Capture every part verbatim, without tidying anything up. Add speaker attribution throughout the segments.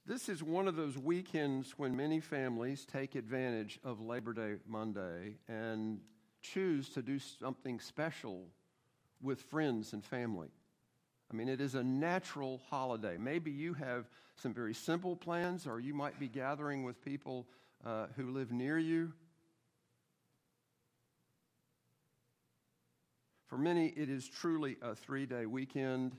Speaker 1: This is one of those weekends when many families take advantage of Labor Day Monday and choose to do something special with friends and family. I mean, it is a natural holiday. Maybe you have some very simple plans, or you might be gathering with people uh, who live near you. For many, it is truly a three-day weekend.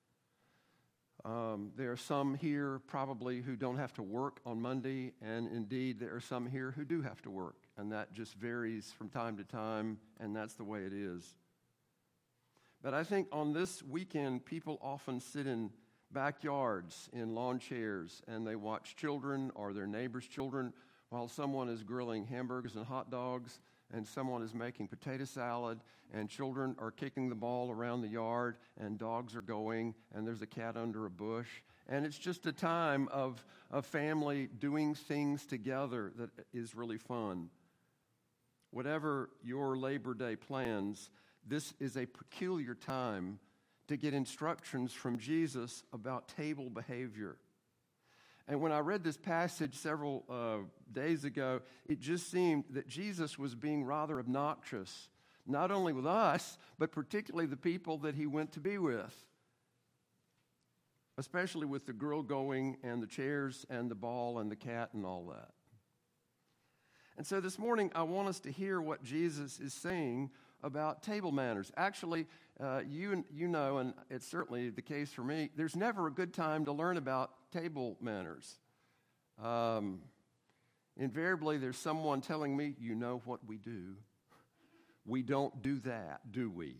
Speaker 1: Um, there are some here probably who don't have to work on Monday, and indeed there are some here who do have to work, and that just varies from time to time, and that's the way it is. But I think on this weekend, people often sit in backyards in lawn chairs, and they watch children or their neighbors' children while someone is grilling hamburgers and hot dogs, and someone is making potato salad, and children are kicking the ball around the yard, and dogs are going, and there's a cat under a bush. And it's just a time of a family doing things together that is really fun. Whatever your Labor Day plans, this is a peculiar time to get instructions from Jesus about table behavior. And when I read this passage several uh, days ago, it just seemed that Jesus was being rather obnoxious, not only with us, but particularly the people that he went to be with, especially with the grill going and the chairs and the ball and the cat and all that. And so this morning, I want us to hear what Jesus is saying about table manners. Actually, uh, you you know, and it's certainly the case for me, there's never a good time to learn about table manners. Um, invariably, there's someone telling me, you know what we do. We don't do that, do we?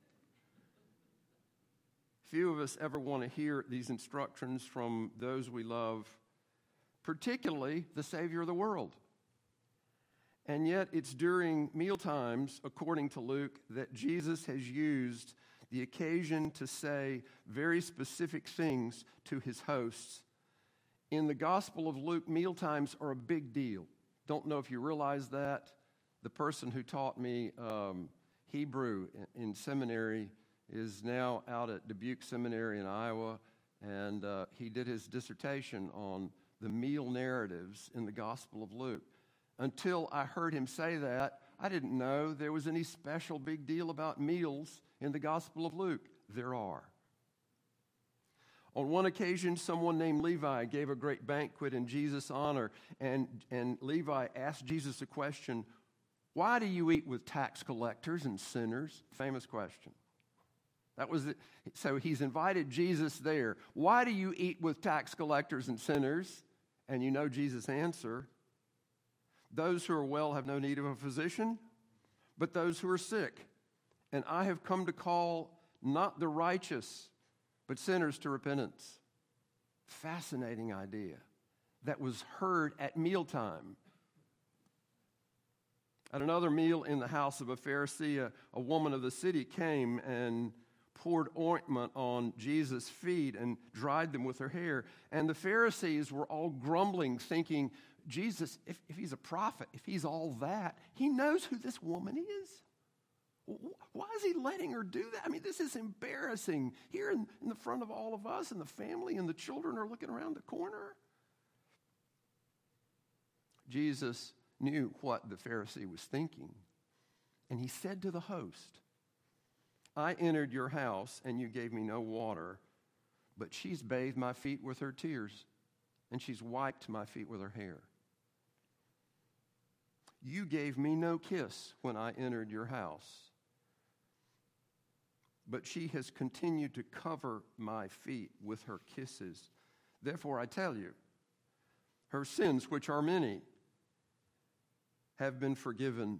Speaker 1: Few of us ever want to hear these instructions from those we love, particularly the Savior of the world. And yet it's during mealtimes, according to Luke, that Jesus has used the occasion to say very specific things to his hosts. In the Gospel of Luke, mealtimes are a big deal. Don't know if you realize that. The person who taught me um, Hebrew in seminary is now out at Dubuque Seminary in Iowa, and uh, he did his dissertation on the meal narratives in the Gospel of Luke. Until I heard him say that, I didn't know there was any special big deal about meals in the Gospel of Luke. There are. On one occasion, someone named Levi gave a great banquet in Jesus' honor, and, and Levi asked Jesus a question, why do you eat with tax collectors and sinners? Famous question. That was it. So he's invited Jesus there. Why do you eat with tax collectors and sinners? And you know Jesus' answer. Those who are well have no need of a physician, but those who are sick. And I have come to call not the righteous, but sinners to repentance. Fascinating idea that was heard at mealtime. At another meal in the house of a Pharisee, a, a woman of the city came and poured ointment on Jesus' feet and dried them with her hair. And the Pharisees were all grumbling, thinking, Jesus, if, if he's a prophet, if he's all that, he knows who this woman is. Why is he letting her do that? I mean, this is embarrassing. Here in, in the front of all of us, and the family and the children are looking around the corner. Jesus knew what the Pharisee was thinking. And he said to the host, I entered your house and you gave me no water, but she's bathed my feet with her tears, and she's wiped my feet with her hair. You gave me no kiss when I entered your house, but she has continued to cover my feet with her kisses. Therefore, I tell you, her sins, which are many, have been forgiven.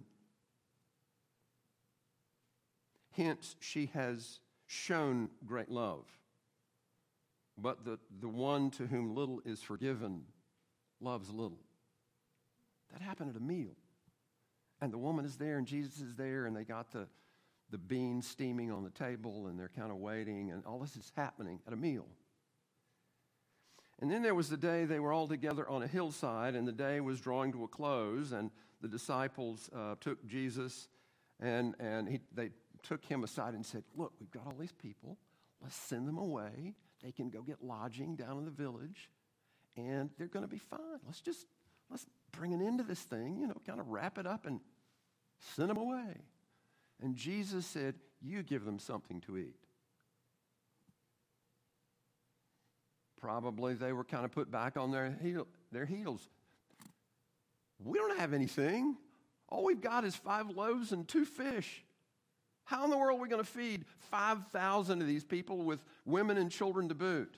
Speaker 1: Hence, she has shown great love. But the, the one to whom little is forgiven loves little. That happened at a meal. And the woman is there, and Jesus is there, and they got the, the beans steaming on the table, and they're kind of waiting, and all this is happening at a meal. And then there was the day they were all together on a hillside, and the day was drawing to a close, and the disciples uh, took Jesus, and, and he, they took him aside and said, look, we've got all these people. Let's send them away. They can go get lodging down in the village, and they're going to be fine. Let's just, let's bring an end to this thing, you know, kind of wrap it up and send them away. And Jesus said, you give them something to eat. Probably they were kind of put back on their, heel, their heels. We don't have anything. All we've got is five loaves and two fish. How in the world are we going to feed five thousand of these people with women and children to boot?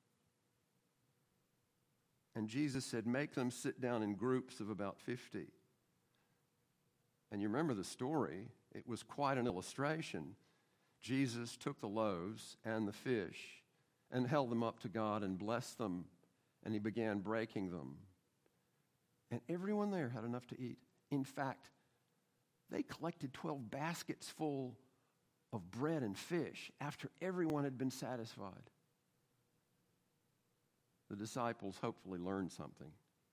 Speaker 1: And Jesus said, make them sit down in groups of about fifty. And you remember the story. It was quite an illustration. Jesus took the loaves and the fish and held them up to God and blessed them, and he began breaking them. And everyone there had enough to eat. In fact, they collected twelve baskets full of bread and fish after everyone had been satisfied. The disciples hopefully learned something.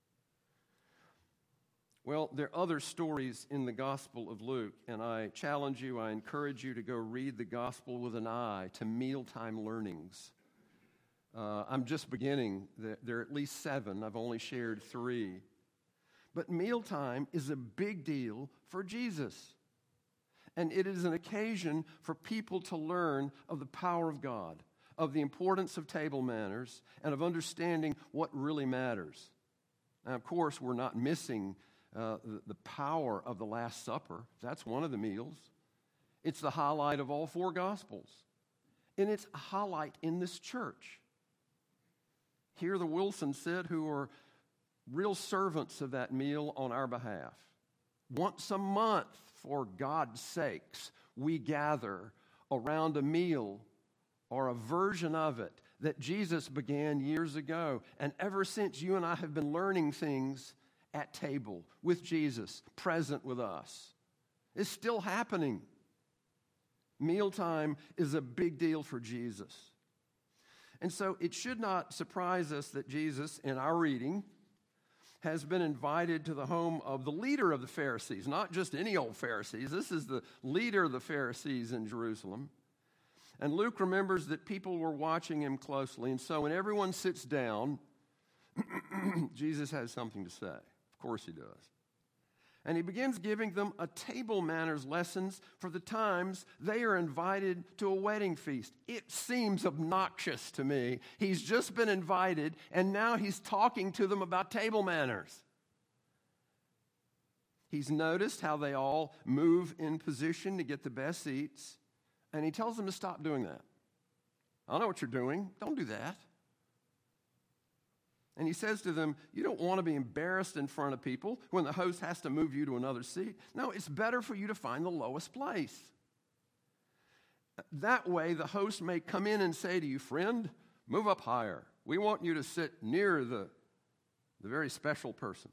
Speaker 1: Well, there are other stories in the Gospel of Luke, and I challenge you, I encourage you to go read the Gospel with an eye to mealtime learnings. Uh, I'm just beginning. There are at least seven. I've only shared three. But mealtime is a big deal for Jesus. And it is an occasion for people to learn of the power of God, of the importance of table manners, and of understanding what really matters. Now, of course, we're not missing uh, the, the power of the Last Supper. That's one of the meals. It's the highlight of all four Gospels. And it's a highlight in this church. Here the Wilsons sit, who are real servants of that meal on our behalf. Once a month, for God's sakes, we gather around a meal or a version of it that Jesus began years ago. And ever since, you and I have been learning things at table with Jesus, present with us. It's still happening. Mealtime is a big deal for Jesus. And so it should not surprise us that Jesus, in our reading, has been invited to the home of the leader of the Pharisees, not just any old Pharisees. This is the leader of the Pharisees in Jerusalem. And Luke remembers that people were watching him closely. And so when everyone sits down, Jesus has something to say. Of course he does. And he begins giving them a table manners lessons for the times they are invited to a wedding feast. It seems obnoxious to me. He's just been invited, and now he's talking to them about table manners. He's noticed how they all move in position to get the best seats, and he tells them to stop doing that. I know what you're doing. Don't do that. And he says to them, you don't want to be embarrassed in front of people when the host has to move you to another seat. No, it's better for you to find the lowest place. That way, the host may come in and say to you, friend, move up higher. We want you to sit near the, the very special person.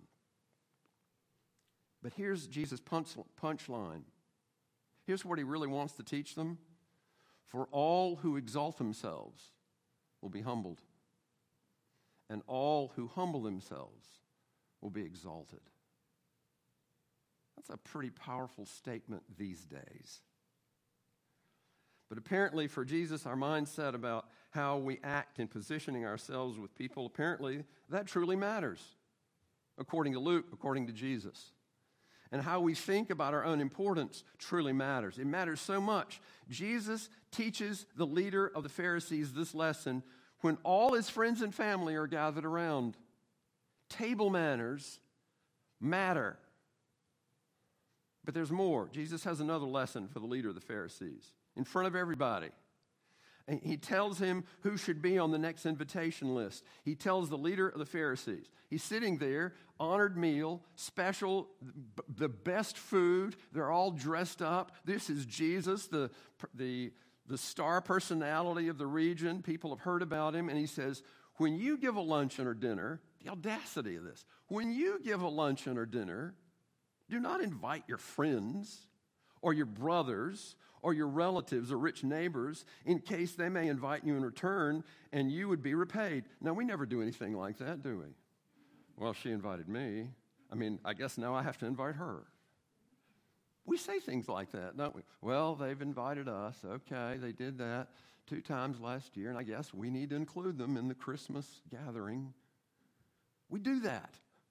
Speaker 1: But here's Jesus' punch, punchline. Here's what he really wants to teach them. For all who exalt themselves will be humbled, and all who humble themselves will be exalted. That's a pretty powerful statement these days. But apparently for Jesus, our mindset about how we act in positioning ourselves with people, apparently that truly matters, according to Luke, according to Jesus. And how we think about our own importance truly matters. It matters so much. Jesus teaches the leader of the Pharisees this lesson when all his friends and family are gathered around. Table manners matter. But there's more. Jesus has another lesson for the leader of the Pharisees in front of everybody. And he tells him who should be on the next invitation list. He tells the leader of the Pharisees. He's sitting there, honored meal, special, the best food. They're all dressed up. This is Jesus, the the the star personality of the region. People have heard about him. And he says, when you give a luncheon or dinner, the audacity of this, when you give a luncheon or dinner, do not invite your friends or your brothers or your relatives or rich neighbors in case they may invite you in return and you would be repaid. Now, we never do anything like that, do we? Well, she invited me. I mean, I guess now I have to invite her. We say things like that, don't we? Well, they've invited us. Okay, they did that two times last year, and I guess we need to include them in the Christmas gathering. We do that.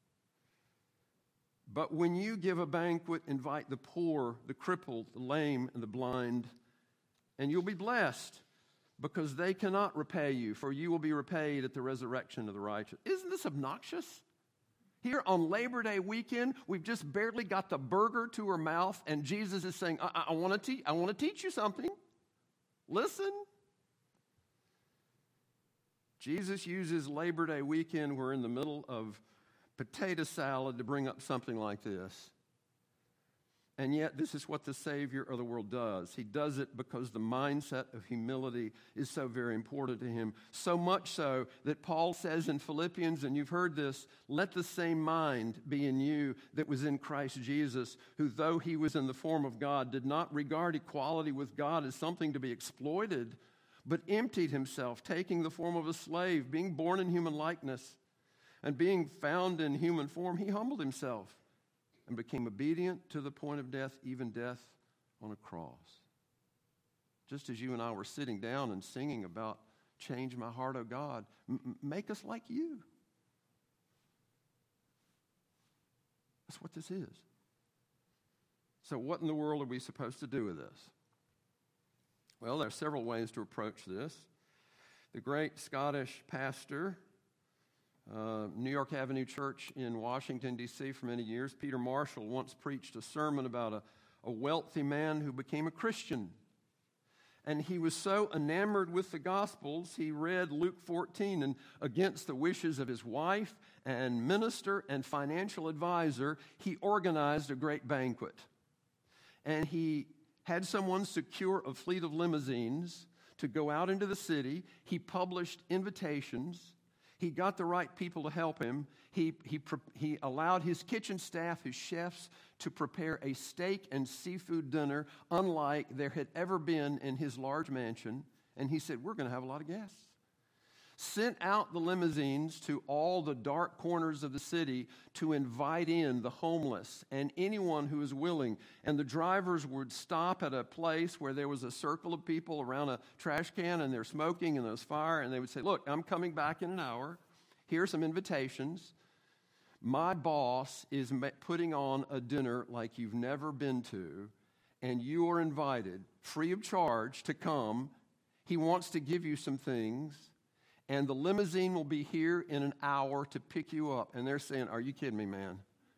Speaker 1: But when you give a banquet, invite the poor, the crippled, the lame, and the blind, and you'll be blessed because they cannot repay you, for you will be repaid at the resurrection of the righteous. Isn't this obnoxious? Here on Labor Day weekend, we've just barely got the burger to our mouth, and Jesus is saying, I, I, want to te- I want to teach you something. Listen. Jesus uses Labor Day weekend, we're in the middle of potato salad, to bring up something like this. And yet, this is what the Savior of the world does. He does it because the mindset of humility is so very important to him. So much so that Paul says in Philippians, and you've heard this, let the same mind be in you that was in Christ Jesus, who though he was in the form of God, did not regard equality with God as something to be exploited, but emptied himself, taking the form of a slave, being born in human likeness, and being found in human form, he humbled himself and became obedient to the point of death, even death on a cross. Just as you and I were sitting down and singing about change my heart, oh God, m- make us like you. That's what this is. So what in the world are we supposed to do with this? Well, there are several ways to approach this. The great Scottish pastor, Uh, New York Avenue Church in Washington, D C for many years, Peter Marshall, once preached a sermon about a, a wealthy man who became a Christian. And he was so enamored with the Gospels, he read Luke fourteen, and against the wishes of his wife and minister and financial advisor, he organized a great banquet. And he had someone secure a fleet of limousines to go out into the city. He published invitations. He got the right people to help him. He, he, he allowed his kitchen staff, his chefs, to prepare a steak and seafood dinner unlike there had ever been in his large mansion. And he said, we're going to have a lot of guests. Sent out the limousines to all the dark corners of the city to invite in the homeless and anyone who was willing. And the drivers would stop at a place where there was a circle of people around a trash can, and they're smoking and there's fire, and they would say, look, I'm coming back in an hour. Here's some invitations. My boss is putting on a dinner like you've never been to, and you are invited free of charge to come. He wants to give you some things. And the limousine will be here in an hour to pick you up. And they're saying, are you kidding me, man?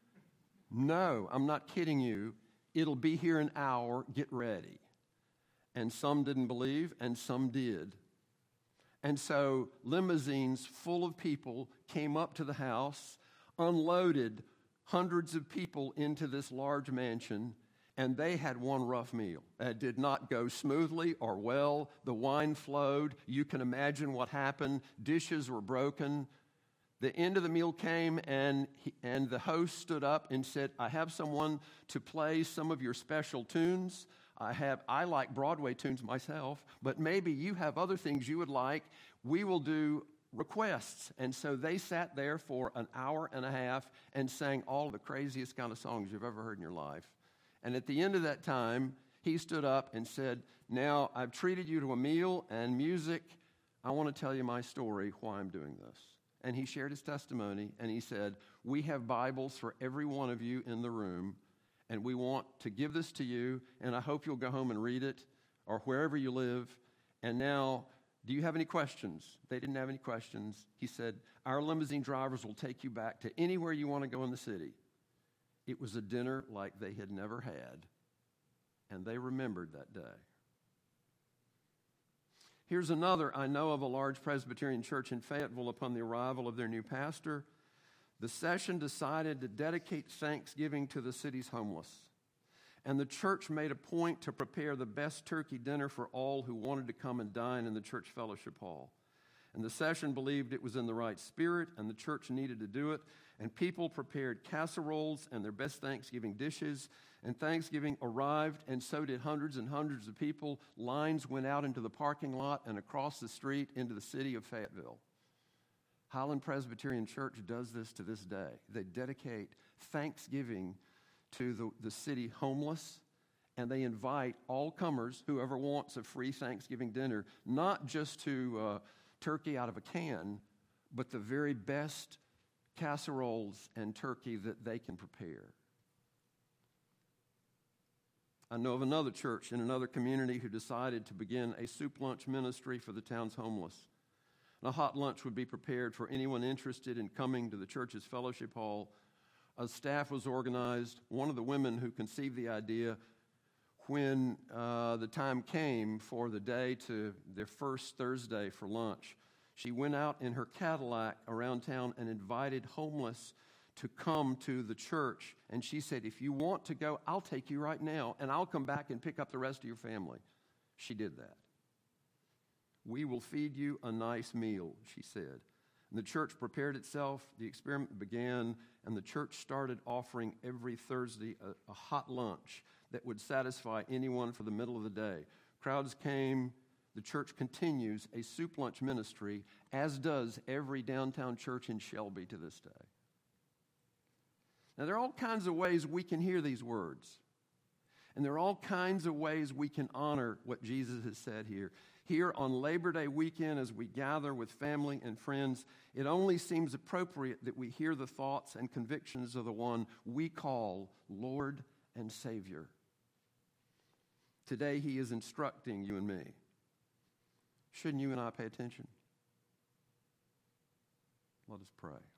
Speaker 1: No, I'm not kidding you. It'll be here in an hour. Get ready. And some didn't believe, and some did. And so limousines full of people came up to the house, unloaded hundreds of people into this large mansion, and they had one rough meal. It did not go smoothly or well. The wine flowed. You can imagine what happened. Dishes were broken. The end of the meal came, and he, and the host stood up and said, I have someone to play some of your special tunes. I have I like Broadway tunes myself, but maybe you have other things you would like. We will do requests. And so they sat there for an hour and a half and sang all the craziest kind of songs you've ever heard in your life. And at the end of that time, he stood up and said, now I've treated you to a meal and music. I want to tell you my story, why I'm doing this. And he shared his testimony, and he said, we have Bibles for every one of you in the room, and we want to give this to you, and I hope you'll go home and read it, or wherever you live. And now, do you have any questions? They didn't have any questions. He said, our limousine drivers will take you back to anywhere you want to go in the city. It was a dinner like they had never had, and they remembered that day. Here's another. I know of a large Presbyterian church in Fayetteville. Upon the arrival of their new pastor, the session decided to dedicate Thanksgiving to the city's homeless. And the church made a point to prepare the best turkey dinner for all who wanted to come and dine in the church fellowship hall. And the session believed it was in the right spirit, and the church needed to do it. And people prepared casseroles and their best Thanksgiving dishes. And Thanksgiving arrived, and so did hundreds and hundreds of people. Lines went out into the parking lot and across the street into the city of Fayetteville. Highland Presbyterian Church does this to this day. They dedicate Thanksgiving to the, the city homeless, and they invite all comers, whoever wants a free Thanksgiving dinner, not just to uh, turkey out of a can, but the very best casseroles and turkey that they can prepare. I know of another church in another community who decided to begin a soup lunch ministry for the town's homeless. And a hot lunch would be prepared for anyone interested in coming to the church's fellowship hall. A staff was organized. One of the women who conceived the idea, when uh, the time came for the day to their first Thursday for lunch, she went out in her Cadillac around town and invited homeless to come to the church. And she said, if you want to go, I'll take you right now, and I'll come back and pick up the rest of your family. She did that. We will feed you a nice meal, she said. And the church prepared itself, the experiment began, and the church started offering every Thursday a, a hot lunch that would satisfy anyone for the middle of the day. Crowds came. The church continues a soup lunch ministry, as does every downtown church in Shelby to this day. Now, there are all kinds of ways we can hear these words. And there are all kinds of ways we can honor what Jesus has said here. Here on Labor Day weekend, as we gather with family and friends, it only seems appropriate that we hear the thoughts and convictions of the one we call Lord and Savior. Today, he is instructing you and me. Shouldn't you and I pay attention? Let us pray.